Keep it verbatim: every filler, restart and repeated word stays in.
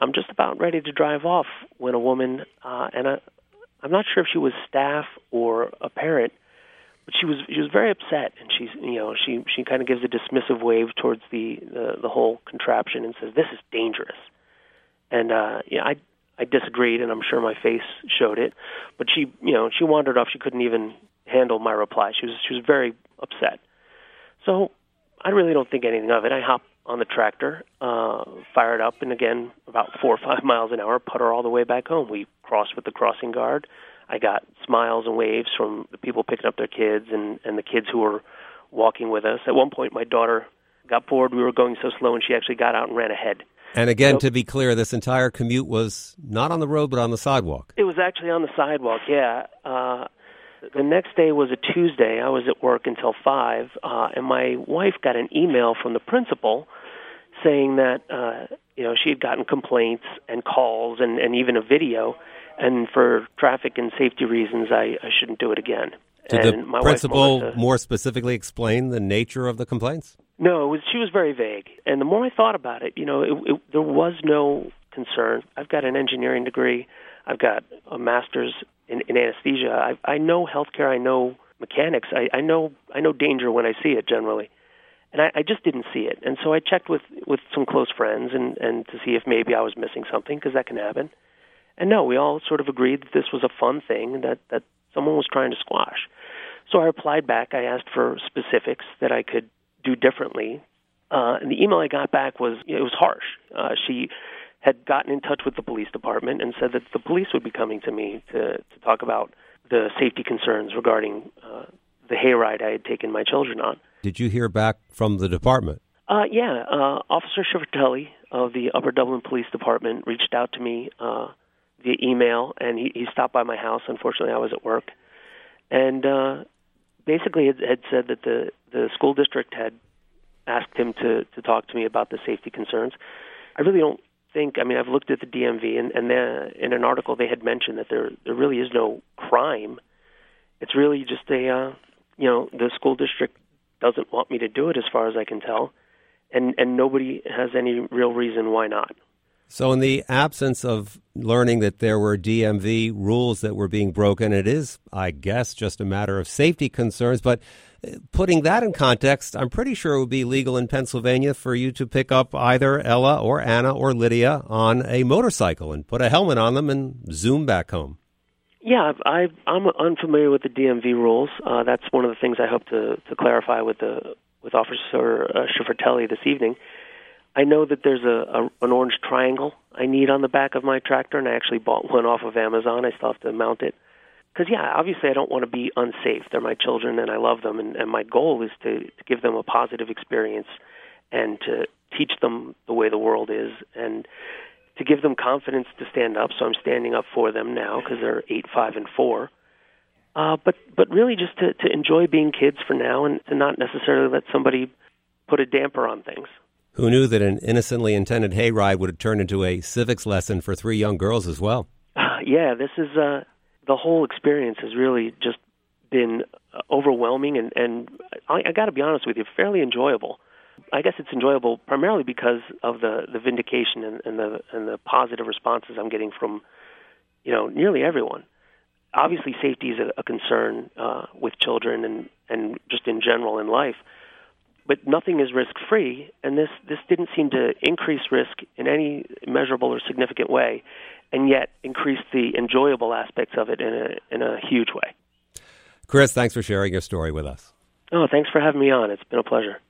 I'm just about ready to drive off when a woman, uh, and I, I'm not sure if she was staff or a parent, but she was she was very upset, and she's you know she she kind of gives a dismissive wave towards the, the the whole contraption and says, "This is dangerous." And uh, yeah, I I disagreed, and I'm sure my face showed it. But she you know she wandered off. She couldn't even handle my reply. She was she was very upset. So I really don't think anything of it. I hop on the tractor, uh, fire it up, and again, about four or five miles an hour, putter all the way back home. We crossed with the crossing guard. I got smiles and waves from the people picking up their kids and, and the kids who were walking with us. At one point, my daughter got bored. We were going so slow, and she actually got out and ran ahead. And again, so, to be clear, this entire commute was not on the road, but on the sidewalk. It was actually on the sidewalk, yeah. Uh, the next day was a Tuesday. I was at work until five, uh, and my wife got an email from the principal saying that uh, you know she had gotten complaints and calls and, and even a video, and for traffic and safety reasons, I, I shouldn't do it again. Did and the my principal wife, Melissa, more specifically explain the nature of the complaints? No, it was, she was very vague. And the more I thought about it, you know, it, it, there was no concern. I've got an engineering degree. I've got a master's in, in anesthesia. I, I know healthcare. I know mechanics. I, I know I know danger when I see it generally. And I, I just didn't see it. And so I checked with, with some close friends and, and to see if maybe I was missing something, because that can happen. And no, we all sort of agreed that this was a fun thing that, that someone was trying to squash. So I replied back. I asked for specifics that I could do differently. Uh, and the email I got back was, it was harsh. Uh, she had gotten in touch with the police department and said that the police would be coming to me to, to talk about the safety concerns regarding uh, the hayride I had taken my children on. Did you hear back from the department? Uh, yeah. Uh, Officer Schiffertelli of the Upper Dublin Police Department reached out to me uh, via email, and he, he stopped by my house. Unfortunately, I was at work. And uh, basically had, had said that the, the school district had asked him to, to talk to me about the safety concerns. I really don't think, I mean, I've looked at the D M V, and, and in an article they had mentioned that there there really is no crime. It's really just a, uh, you know, the school district doesn't want me to do it as far as I can tell, and, and nobody has any real reason why not. So in the absence of learning that there were D M V rules that were being broken, it is, I guess, just a matter of safety concerns. But putting that in context, I'm pretty sure it would be legal in Pennsylvania for you to pick up either Ella or Anna or Lydia on a motorcycle and put a helmet on them and zoom back home. Yeah, I've, I'm unfamiliar with the D M V rules. Uh, that's one of the things I hope to, to clarify with the with Officer uh, Schiffertelli this evening. I know that there's a, a an orange triangle I need on the back of my tractor, and I actually bought one off of Amazon. I still have to mount it. Because, yeah, obviously I don't want to be unsafe. They're my children, and I love them, and, and my goal is to, to give them a positive experience and to teach them the way the world is and to give them confidence to stand up. So I'm standing up for them now because they're eight, five, and four. Uh, but, but really just to, to enjoy being kids for now and to not necessarily let somebody put a damper on things. Who knew that an innocently intended hayride would have turned into a civics lesson for three young girls as well? Uh, yeah, this is uh, the whole experience has really just been overwhelming, and, and I, I got to be honest with you, fairly enjoyable. I guess it's enjoyable primarily because of the, the vindication and, and the and the positive responses I'm getting from, you know, nearly everyone. Obviously, safety is a, a concern uh, with children and, and just in general in life. But nothing is risk-free, and this, this didn't seem to increase risk in any measurable or significant way, and yet increase the enjoyable aspects of it in a in a huge way. Chris, thanks for sharing your story with us. Oh, thanks for having me on. It's been a pleasure.